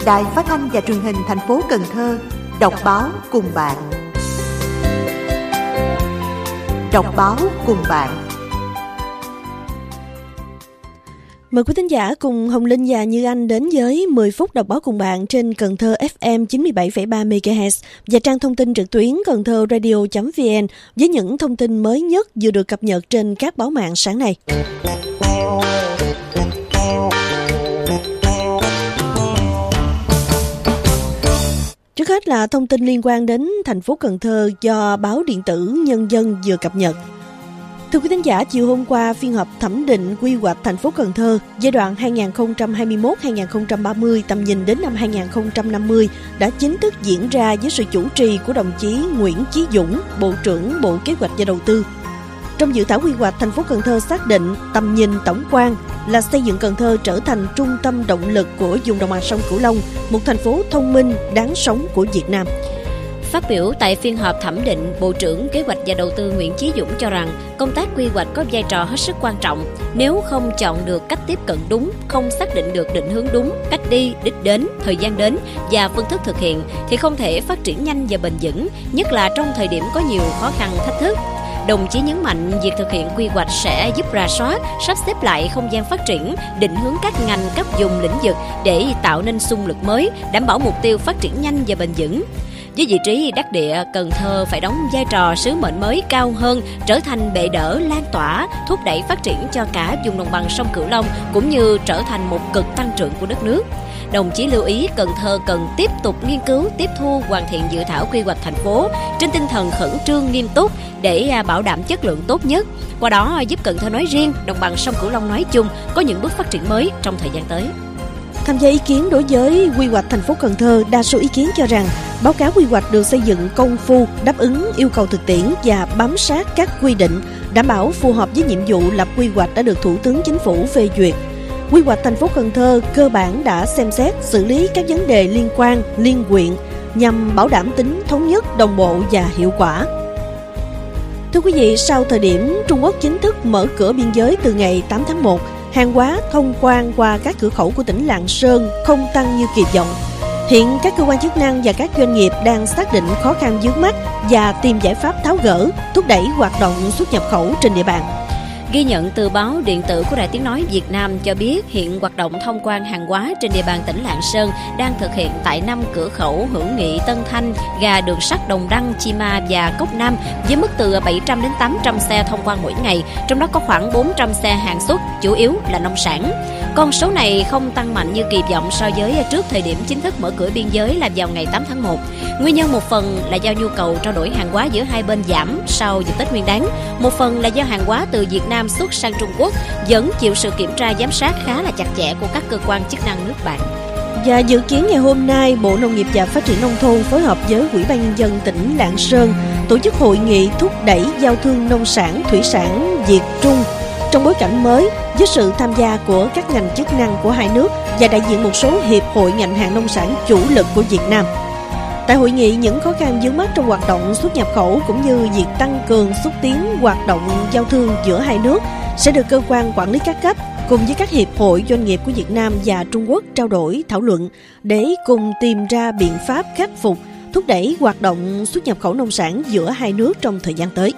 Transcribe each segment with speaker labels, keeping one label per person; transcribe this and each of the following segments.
Speaker 1: Đài Phát thanh và Truyền hình thành phố Cần Thơ đọc báo cùng bạn. Đọc báo cùng bạn.
Speaker 2: Mời quý thính giả cùng Hồng Linh và Như Anh đến với 10 phút đọc báo cùng bạn trên Cần Thơ FM 97,3 MHz và trang thông tin trực tuyến cầnthoradio.vn với những thông tin mới nhất vừa được cập nhật trên các báo mạng sáng nay. Trước hết là thông tin liên quan đến thành phố Cần Thơ do báo điện tử Nhân dân vừa cập nhật. Thưa quý thính giả, chiều hôm qua, phiên họp thẩm định quy hoạch thành phố Cần Thơ giai đoạn 2021-2030 tầm nhìn đến năm 2050 đã chính thức diễn ra với sự chủ trì của đồng chí Nguyễn Chí Dũng, Bộ trưởng Bộ Kế hoạch và Đầu tư. Trong dự thảo quy hoạch, thành phố Cần Thơ xác định tầm nhìn tổng quan là xây dựng Cần Thơ trở thành trung tâm động lực của vùng đồng bằng sông Cửu Long, một thành phố thông minh, đáng sống của Việt Nam.
Speaker 3: Phát biểu tại phiên họp thẩm định, Bộ trưởng Kế hoạch và Đầu tư Nguyễn Chí Dũng cho rằng công tác quy hoạch có vai trò hết sức quan trọng. Nếu không chọn được cách tiếp cận đúng, không xác định được định hướng đúng, cách đi, đích đến, thời gian đến và phương thức thực hiện thì không thể phát triển nhanh và bền vững, nhất là trong thời điểm có nhiều khó khăn thách thức. Đồng chí nhấn mạnh việc thực hiện quy hoạch sẽ giúp rà soát, sắp xếp lại không gian phát triển, định hướng các ngành, các vùng lĩnh vực để tạo nên xung lực mới, đảm bảo mục tiêu phát triển nhanh và bền vững. Với vị trí đắc địa, Cần Thơ phải đóng vai trò sứ mệnh mới cao hơn, trở thành bệ đỡ, lan tỏa, thúc đẩy phát triển cho cả vùng đồng bằng sông Cửu Long cũng như trở thành một cực tăng trưởng của đất nước. Đồng chí lưu ý Cần Thơ cần tiếp tục nghiên cứu, tiếp thu, hoàn thiện dự thảo quy hoạch thành phố trên tinh thần khẩn trương, nghiêm túc để bảo đảm chất lượng tốt nhất. Qua đó giúp Cần Thơ nói riêng, đồng bằng sông Cửu Long nói chung có những bước phát triển mới trong thời gian tới.
Speaker 2: Tham gia ý kiến đối với quy hoạch thành phố Cần Thơ, đa số ý kiến cho rằng báo cáo quy hoạch được xây dựng công phu, đáp ứng yêu cầu thực tiễn và bám sát các quy định, đảm bảo phù hợp với nhiệm vụ lập quy hoạch đã được Thủ tướng Chính phủ phê duyệt. Quy hoạch thành phố Cần Thơ cơ bản đã xem xét xử lý các vấn đề liên quan, liên huyện nhằm bảo đảm tính thống nhất, đồng bộ và hiệu quả. Thưa quý vị, sau thời điểm Trung Quốc chính thức mở cửa biên giới từ ngày 8 tháng 1, hàng hóa thông quan qua các cửa khẩu của tỉnh Lạng Sơn không tăng như kỳ vọng. Hiện các cơ quan chức năng và các doanh nghiệp đang xác định khó khăn vướng mắc và tìm giải pháp tháo gỡ, thúc đẩy hoạt động xuất nhập khẩu trên địa bàn.
Speaker 3: Ghi nhận từ báo điện tử của Đài Tiếng Nói Việt Nam cho biết hiện hoạt động thông quan hàng hóa trên địa bàn tỉnh Lạng Sơn đang thực hiện tại 5 cửa khẩu Hữu Nghị, Tân Thanh, ga đường sắt Đồng Đăng, Chi Ma và Cốc Nam với mức từ 700 đến 800 xe thông quan mỗi ngày, trong đó có khoảng 400 xe hàng xuất, chủ yếu là nông sản. Con số này không tăng mạnh như kỳ vọng so với trước thời điểm chính thức mở cửa biên giới là vào ngày 8 tháng 1. Nguyên nhân một phần là do nhu cầu trao đổi hàng hóa giữa hai bên giảm sau dịp Tết Nguyên Đán, một phần là do hàng hóa từ Việt Nam xuất sang Trung Quốc vẫn chịu sự kiểm tra giám sát khá là chặt chẽ của các cơ quan chức năng nước bạn.
Speaker 2: Và dự kiến ngày hôm nay, Bộ Nông nghiệp và Phát triển Nông thôn phối hợp với Ủy ban Nhân dân tỉnh Lạng Sơn tổ chức hội nghị thúc đẩy giao thương nông sản, thủy sản Việt Trung trong bối cảnh mới với sự tham gia của các ngành chức năng của hai nước và đại diện một số hiệp hội ngành hàng nông sản chủ lực của Việt Nam. Tại hội nghị, những khó khăn vướng mắc trong hoạt động xuất nhập khẩu cũng như việc tăng cường xúc tiến hoạt động giao thương giữa hai nước sẽ được cơ quan quản lý các cấp cùng với các hiệp hội doanh nghiệp của Việt Nam và Trung Quốc trao đổi, thảo luận để cùng tìm ra biện pháp khắc phục, thúc đẩy hoạt động xuất nhập khẩu nông sản giữa hai nước trong thời gian tới.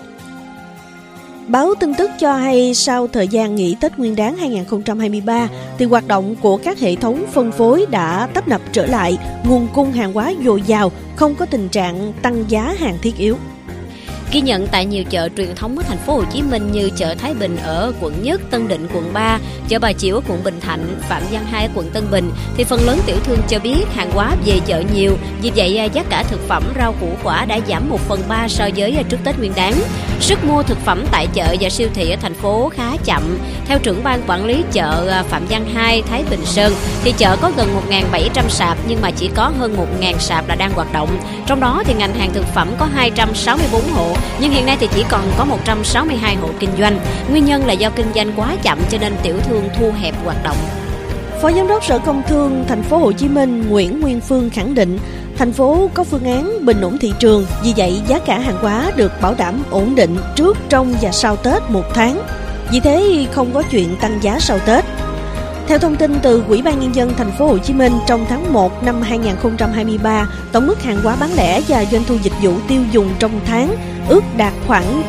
Speaker 2: Báo tin tức cho hay sau thời gian nghỉ Tết Nguyên đán 2023 thì hoạt động của các hệ thống phân phối đã tấp nập trở lại, nguồn cung hàng hóa dồi dào, không có tình trạng tăng giá hàng thiết yếu.
Speaker 3: Ghi nhận tại nhiều chợ truyền thống ở thành phố Hồ Chí Minh như chợ Thái Bình ở quận Nhất, Tân Định quận 3, chợ Bà Chiểu ở quận Bình Thạnh, Phạm Văn Hai ở quận Tân Bình thì phần lớn tiểu thương cho biết hàng hóa về chợ nhiều, vì vậy giá cả thực phẩm, rau củ quả đã giảm 1/3 so với trước Tết Nguyên đán. Sức mua thực phẩm tại chợ và siêu thị ở thành phố khá chậm. Theo trưởng ban quản lý chợ Phạm Văn Hai, Thái Bình Sơn thì chợ có gần 1.700 sạp nhưng mà chỉ có hơn 1.000 sạp là đang hoạt động. Trong đó thì ngành hàng thực phẩm có 264 hộ nhưng hiện nay thì chỉ còn có 162 hộ kinh doanh. Nguyên nhân là do kinh doanh quá chậm cho nên tiểu thương thu hẹp hoạt động.
Speaker 2: Phó Giám đốc Sở Công Thương Thành phố Hồ Chí Minh Nguyễn Nguyên Phương khẳng định thành phố có phương án bình ổn thị trường, vì vậy giá cả hàng hóa được bảo đảm ổn định trước, trong và sau Tết một tháng. Vì thế không có chuyện tăng giá sau Tết. Theo thông tin từ Ủy ban Nhân dân thành phố Hồ Chí Minh, trong tháng 1 năm 2023, tổng mức hàng hóa bán lẻ và doanh thu dịch vụ tiêu dùng trong tháng ước đạt khoảng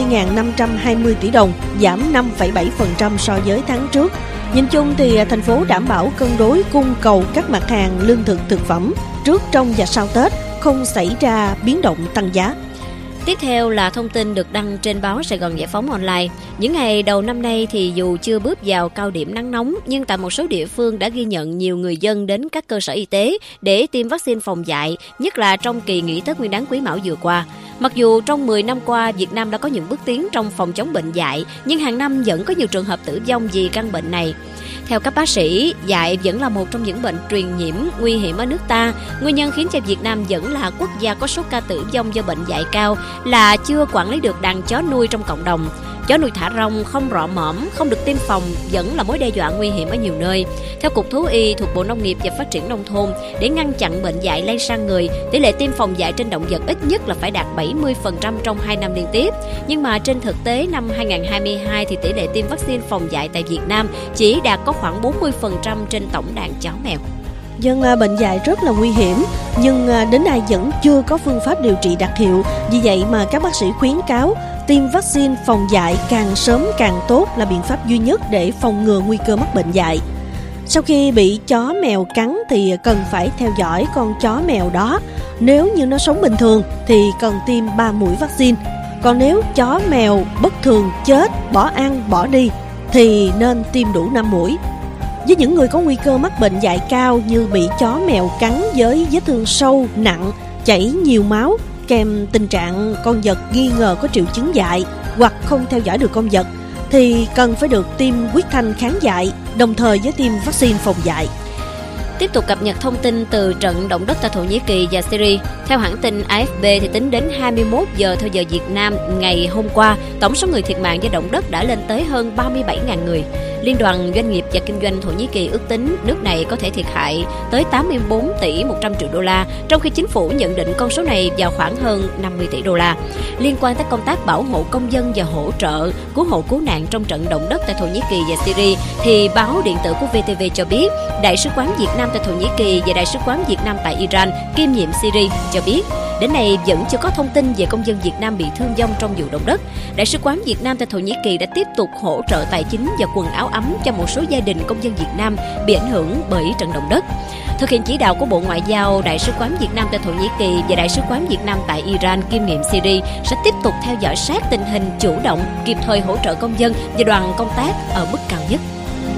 Speaker 2: 90.520 tỷ đồng, giảm 5,7% so với tháng trước. Nhìn chung thì thành phố đảm bảo cân đối cung cầu các mặt hàng lương thực thực phẩm trước, trong và sau Tết, không xảy ra biến động tăng giá.
Speaker 3: Tiếp theo là thông tin được đăng trên báo Sài Gòn Giải Phóng Online. Những ngày đầu năm nay thì dù chưa bước vào cao điểm nắng nóng, nhưng tại một số địa phương đã ghi nhận nhiều người dân đến các cơ sở y tế để tiêm vaccine phòng dại, nhất là trong kỳ nghỉ Tết Nguyên đán Quý Mão vừa qua. Mặc dù trong 10 năm qua, Việt Nam đã có những bước tiến trong phòng chống bệnh dại, nhưng hàng năm vẫn có nhiều trường hợp tử vong vì căn bệnh này. Theo các bác sĩ, dại vẫn là một trong những bệnh truyền nhiễm nguy hiểm ở nước ta. Nguyên nhân khiến cho Việt Nam vẫn là quốc gia có số ca tử vong do bệnh dại cao là chưa quản lý được đàn chó nuôi trong cộng đồng. Chó nuôi thả rông không rọ mõm, không được tiêm phòng vẫn là mối đe dọa nguy hiểm ở nhiều nơi. Theo Cục Thú y thuộc Bộ Nông nghiệp và Phát triển Nông thôn, để ngăn chặn bệnh dại lây sang người, tỷ lệ tiêm phòng dại trên động vật ít nhất là phải đạt 70% trong 2 năm liên tiếp. Nhưng mà trên thực tế năm 2022 thì tỷ lệ tiêm vaccine phòng dại tại Việt Nam chỉ đạt có khoảng 40% trên tổng đàn chó mèo.
Speaker 2: Bệnh dại rất là nguy hiểm, nhưng đến nay vẫn chưa có phương pháp điều trị đặc hiệu. Vì vậy mà các bác sĩ khuyến cáo tiêm vaccine phòng dại càng sớm càng tốt là biện pháp duy nhất để phòng ngừa nguy cơ mắc bệnh dại. Sau khi bị chó mèo cắn thì cần phải theo dõi con chó mèo đó. Nếu như nó sống bình thường thì cần tiêm 3 mũi vaccine. Còn nếu chó mèo bất thường chết, bỏ ăn, bỏ đi thì nên tiêm đủ 5 mũi. Với những người có nguy cơ mắc bệnh dại cao như bị chó mèo cắn với vết thương sâu, nặng, chảy nhiều máu, kèm tình trạng con vật nghi ngờ có triệu chứng dại hoặc không theo dõi được con vật, thì cần phải được tiêm huyết thanh kháng dại, đồng thời với tiêm vaccine phòng dại.
Speaker 3: Tiếp tục cập nhật thông tin từ trận động đất tại Thổ Nhĩ Kỳ và Syria. Theo hãng tin AFP thì tính đến 21 giờ theo giờ Việt Nam ngày hôm qua, tổng số người thiệt mạng do động đất đã lên tới hơn 37.000 người. Liên đoàn Doanh nghiệp và Kinh doanh Thổ Nhĩ Kỳ ước tính nước này có thể thiệt hại tới 84 tỷ 100 triệu đô la, trong khi chính phủ nhận định con số này vào khoảng hơn 50 tỷ đô la. Liên quan tới công tác bảo hộ công dân và hỗ trợ cứu hộ cứu nạn trong trận động đất tại Thổ Nhĩ Kỳ và Syria, thì báo điện tử của VTV cho biết, Đại sứ quán Việt Nam tại Thổ Nhĩ Kỳ và Đại sứ quán Việt Nam tại Iran kiêm nhiệm Syria cho biết, đến nay vẫn chưa có thông tin về công dân Việt Nam bị thương vong trong vụ động đất. Đại sứ quán Việt Nam tại Thổ Nhĩ Kỳ đã tiếp tục hỗ trợ tài chính và quần áo ấm cho một số gia đình công dân Việt Nam bị ảnh hưởng bởi trận động đất. Thực hiện chỉ đạo của Bộ Ngoại giao, Đại sứ quán Việt Nam tại Thổ Nhĩ Kỳ và Đại sứ quán Việt Nam tại Iran kiêm nhiệm Syria sẽ tiếp tục theo dõi sát tình hình, chủ động, kịp thời hỗ trợ công dân và đoàn công tác ở mức cao nhất.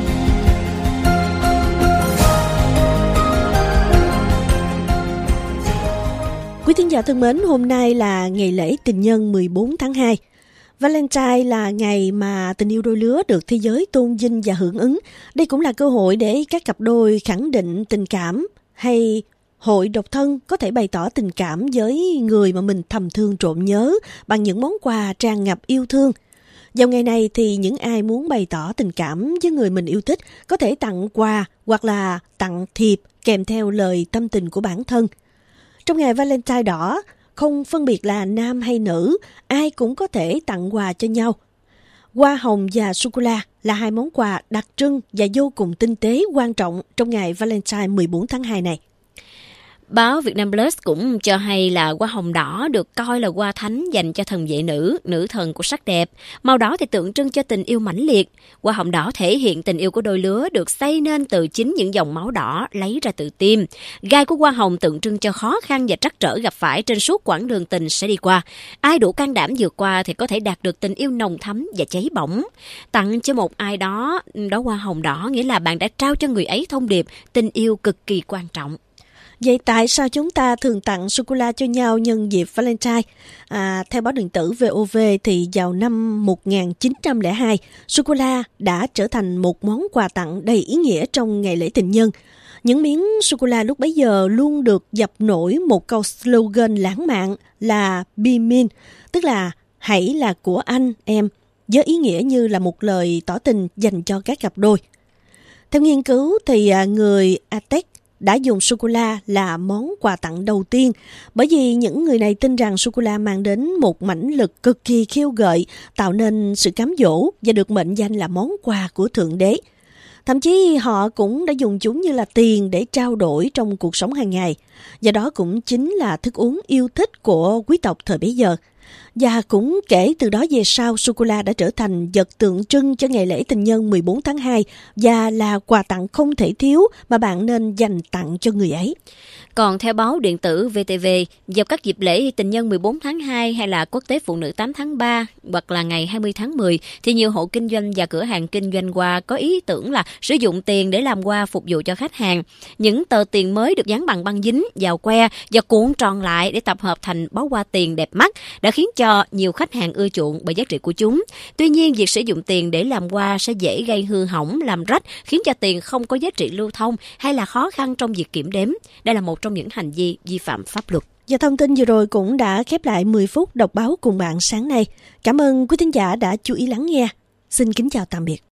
Speaker 2: Quý thính giả thân mến, hôm nay là ngày lễ tình nhân 14 tháng 2. Valentine là ngày mà tình yêu đôi lứa được thế giới tôn vinh và hưởng ứng. Đây cũng là cơ hội để các cặp đôi khẳng định tình cảm, hay hội độc thân có thể bày tỏ tình cảm với người mà mình thầm thương trộm nhớ bằng những món quà tràn ngập yêu thương. Vào ngày này thì những ai muốn bày tỏ tình cảm với người mình yêu thích có thể tặng quà hoặc là tặng thiệp kèm theo lời tâm tình của bản thân. Trong ngày Valentine đỏ, không phân biệt là nam hay nữ, ai cũng có thể tặng quà cho nhau. Hoa hồng và sô-cô-la là hai món quà đặc trưng và vô cùng tinh tế quan trọng trong ngày Valentine 14 tháng 2 này.
Speaker 3: Báo Vietnam Plus cũng cho hay là hoa hồng đỏ được coi là hoa thánh dành cho thần vệ nữ, nữ thần của sắc đẹp. Màu đỏ thì tượng trưng cho tình yêu mãnh liệt. Hoa hồng đỏ thể hiện tình yêu của đôi lứa được xây nên từ chính những dòng máu đỏ lấy ra từ tim. Gai của hoa hồng tượng trưng cho khó khăn và trắc trở gặp phải trên suốt quãng đường tình sẽ đi qua. Ai đủ can đảm vượt qua thì có thể đạt được tình yêu nồng thắm và cháy bỏng. Tặng cho một ai đó hoa hồng đỏ nghĩa là bạn đã trao cho người ấy thông điệp tình yêu cực kỳ quan trọng.
Speaker 2: Vậy tại sao chúng ta thường tặng sô-cô-la cho nhau nhân dịp Valentine? Theo báo điện tử VOV thì vào năm 1902, sô-cô-la đã trở thành một món quà tặng đầy ý nghĩa trong ngày lễ tình nhân. Những miếng sô-cô-la lúc bấy giờ luôn được dập nổi một câu slogan lãng mạn là Be Mine, tức là hãy là của anh, em, với ý nghĩa như là một lời tỏ tình dành cho các cặp đôi. Theo nghiên cứu thì người Aztec đã dùng sô-cô-la là món quà tặng đầu tiên, bởi vì những người này tin rằng sô-cô-la mang đến một mãnh lực cực kỳ khiêu gợi, tạo nên sự cám dỗ và được mệnh danh là món quà của Thượng Đế. Thậm chí họ cũng đã dùng chúng như là tiền để trao đổi trong cuộc sống hàng ngày. Và đó cũng chính là thức uống yêu thích của quý tộc thời bấy giờ. Và cũng kể từ đó về sau, sô-cô-la đã trở thành vật tượng trưng cho ngày lễ tình nhân 14 tháng 2 và là quà tặng không thể thiếu mà bạn nên dành tặng cho người ấy.
Speaker 3: Còn theo báo điện tử VTV, vào các dịp lễ tình nhân 14 tháng 2 hay là quốc tế phụ nữ 8 tháng 3 hoặc là ngày 20 tháng 10 thì nhiều hộ kinh doanh và cửa hàng kinh doanh hoa có ý tưởng là sử dụng tiền để làm hoa phục vụ cho khách hàng. Những tờ tiền mới được dán bằng băng dính vào que và cuộn tròn lại để tập hợp thành bó hoa tiền đẹp mắt đã khiến cho nhiều khách hàng ưa chuộng bởi giá trị của chúng. Tuy nhiên, việc sử dụng tiền để làm hoa sẽ dễ gây hư hỏng, làm rách, khiến cho tiền không có giá trị lưu thông hay là khó khăn trong việc kiểm đếm. Đây là một trong những hành vi vi phạm pháp luật.
Speaker 2: Và thông tin vừa rồi cũng đã khép lại 10 phút đọc báo cùng bạn sáng nay. Cảm ơn quý thính giả đã chú ý lắng nghe. Xin kính chào tạm biệt.